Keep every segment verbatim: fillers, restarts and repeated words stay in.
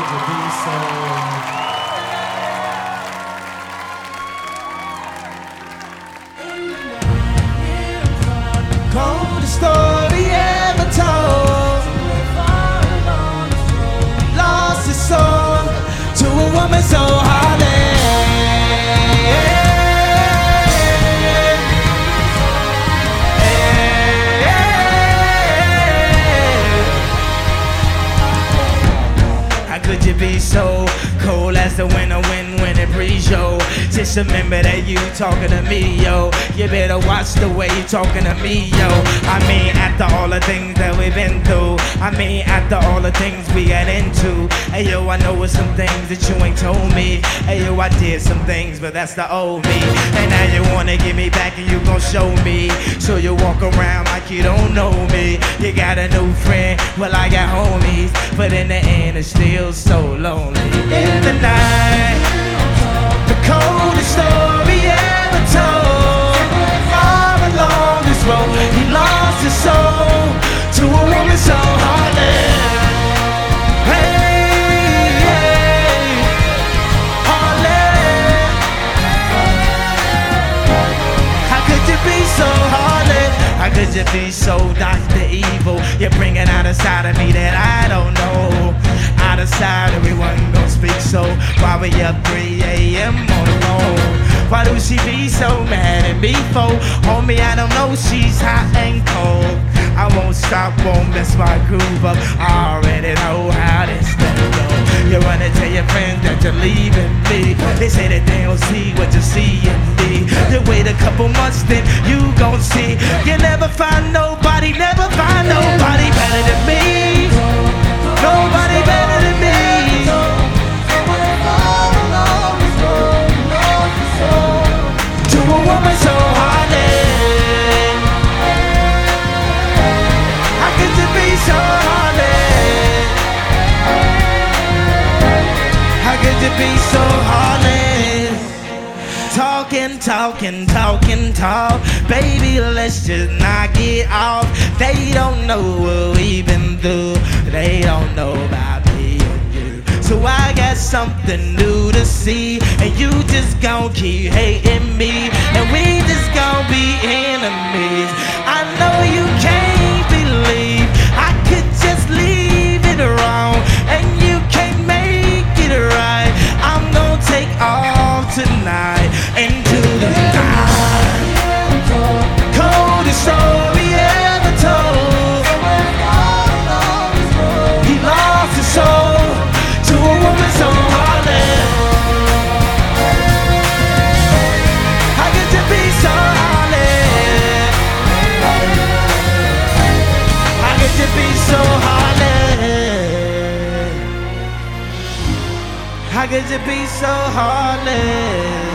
could you be so coldest story ever told? Lost his soul to a woman so heartless. Could you be so cold as the winter wind when it breeze, yo? Just remember that you talking to me, yo. You better watch the way you talking to me, yo. I mean, after all the things that we've been through, I mean, after all the things we got into. Hey, yo, I know it's some things that you ain't told me. Hey, yo, I did some things, but that's the old me. And now you wanna get me back and you gon' show me. So you walk around like you don't know me. You got a new friend, well, I got homies. But in the end, it's still so lonely. In the night, the coldest story ever told. Far along this road, he lost his soul to a woman so heartless. Hey, hey, heartless. How could you be so heartless? How could you be so Doctor Evil? You're bringing out a side of me that I don't know. Out of sight, everyone gon' speak so. Why we up three A M on the road? Why do she be so mad at me for? Homie, I don't know, she's hot and cold. I won't stop, won't mess my groove up. I already know how this thing go. You wanna tell your friends that you're leaving me. They say that they don't see what you see in me. You wait a couple months, then you gon' see. You never find nobody, never find nobody better than me. Nobody better than me. To a woman so heartless. How could you be so heartless? How could you be so heartless? Talking, talking, talking, talk. Baby, let's just knock it off. They don't know what we've been through. They don't know about me and you. So I got something new to see. And you just gon' keep hating me. And we just gon' be enemies. I know you can't believe I could just leave it wrong. And you can't make it right. I'm gon' take off tonight into the night. Coldest story ever told. He lost his soul to a woman so heartless. How could you be so heartless? How could you be so heartless? How could you be so heartless?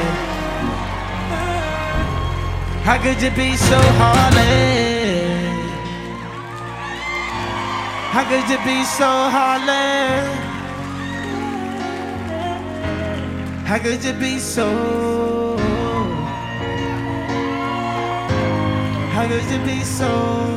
How could you be so heartless? How could you be so heartless? How could you be so? How could you be so?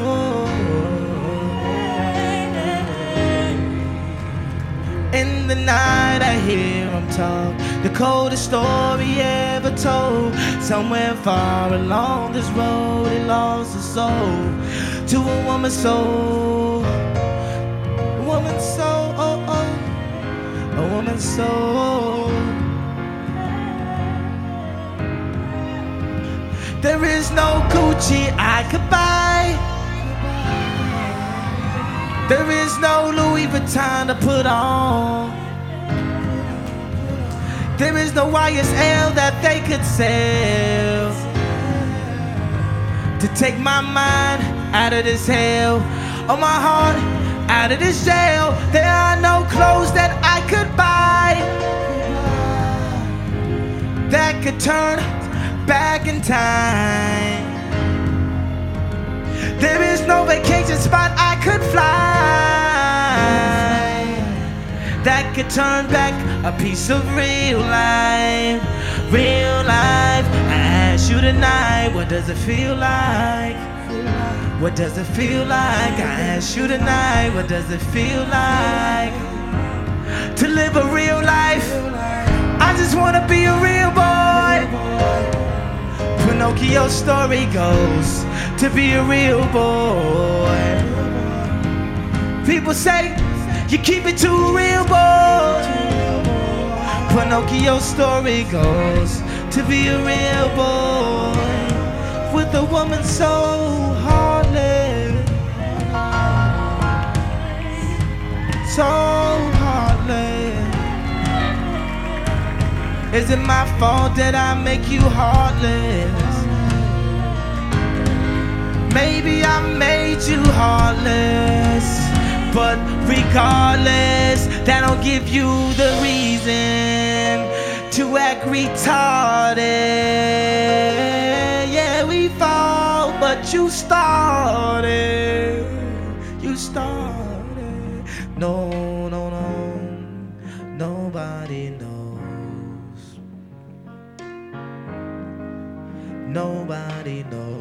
In the night I hear him talk, the coldest story ever told. Somewhere far along this road, he lost his soul to a woman's soul. A woman's soul, oh, oh. A woman's soul. There is no Gucci I could buy. There is no Louis Vuitton to put on. There is no Y S L that they could sell to take my mind out of this hell, or my heart out of this jail. There are no clothes that I could buy that could turn back in time. There is no vacation spot I could fly that could turn back a piece of real life. Real life. I ask you tonight, what does it feel like? What does it feel like? I ask you tonight, what does it feel like to live a real life. I just wanna be a real boy. Pinocchio's story goes to be a real boy. People say you keep it too real, boy. Pinocchio's story goes to be a real boy with a woman so heartless, so heartless. Is it my fault that I make you heartless? Maybe I made you heartless, but regardless, that don't give you the reason to act retarded. Yeah, we fall, but you started. You started. No, no, no, nobody knows. Nobody knows.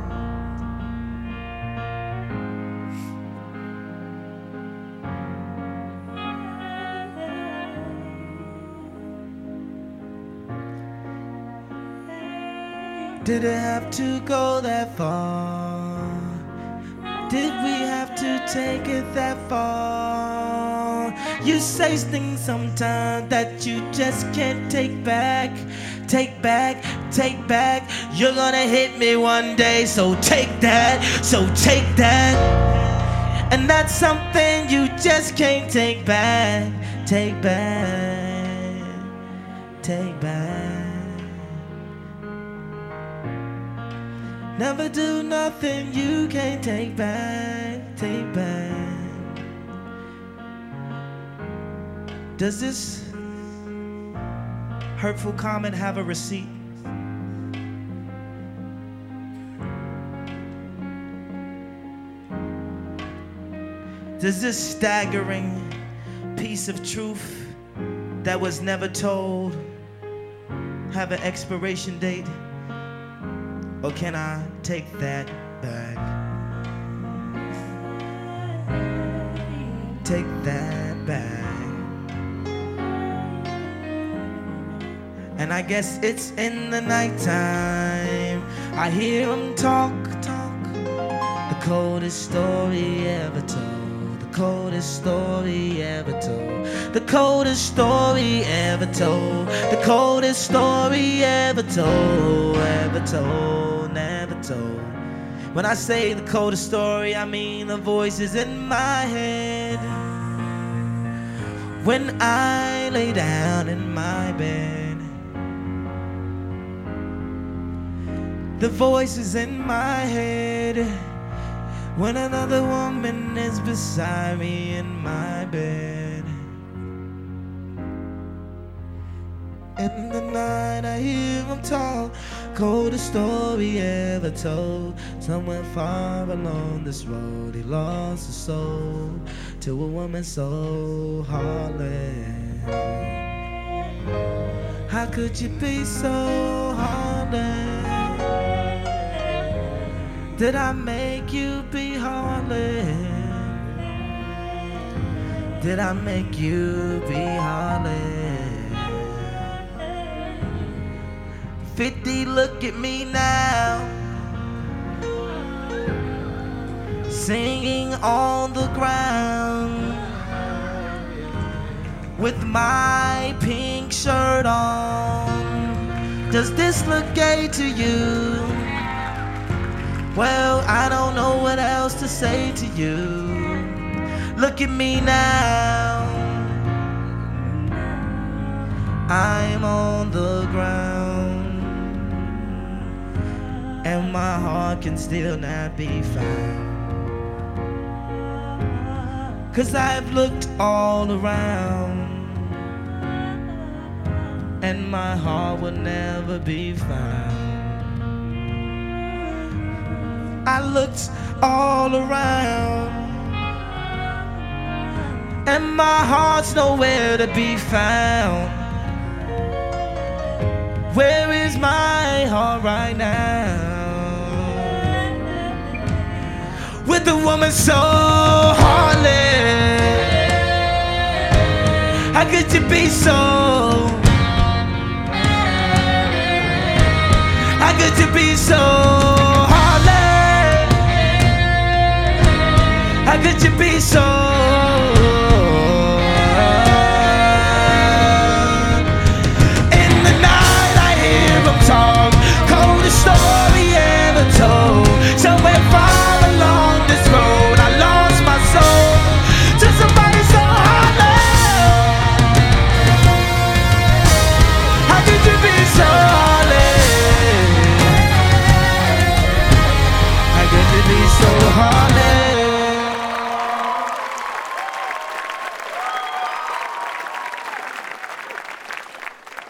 Did it have to go that far? Did we have to take it that far? You say things sometimes that you just can't take back. Take back, take back. You're gonna hit me one day, so take that, so take that. And that's something you just can't take back. Take back, take back. Never do nothing you can't take back, take back. Does this hurtful comment have a receipt? Does this staggering piece of truth that was never told have an expiration date? Or can I take that back? Take that back. And I guess it's in the nighttime I hear them talk, talk. The coldest story ever told. The coldest story ever told. The coldest story ever told. The coldest story ever told. Ever told, never told. When I say the coldest story, I mean the voices in my head. When I lay down in my bed, the voices in my head. When another woman is beside me in my bed. In the night I hear him talk, coldest story ever told. Somewhere far along this road he lost his soul to a woman so heartless. How could you be so heartless? Did I make you be heartless? Did I make you be heartless? fifty, look at me now, singing on the ground with my pink shirt on. Does this look gay to you? Well, I don't know what else to say to you. Look at me now, I'm on the ground, and my heart can still not be found. 'Cause I've looked all around, and my heart will never be found. I looked all around, and my heart's nowhere to be found. Where is my heart right now? With a woman so heartless. How could you be so? How could you be so heartless? How could you be so